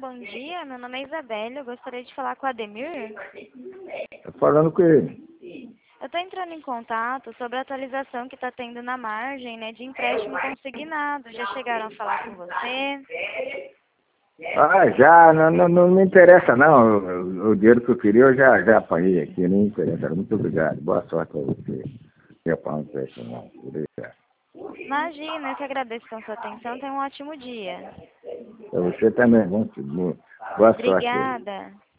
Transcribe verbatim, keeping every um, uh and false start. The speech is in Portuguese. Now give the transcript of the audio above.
bom dia. Meu nome é Isabelle. Eu gostaria de falar com o Ademir. Tô falando com ele. Eu estou entrando em contato sobre a atualização que está tendo na margem, né, de empréstimo consignado. Já chegaram a falar com você? Ah, já, não, não, não me interessa não. O, o dinheiro que eu queria eu já, já apanhei aqui, não me interessa. Muito obrigado. Boa sorte para você. Eu pago empréstimo não. Obrigado. Imagina, eu que agradeço pela sua atenção. Tenha um ótimo dia. Para você também, bom, boa sorte aí. Obrigada.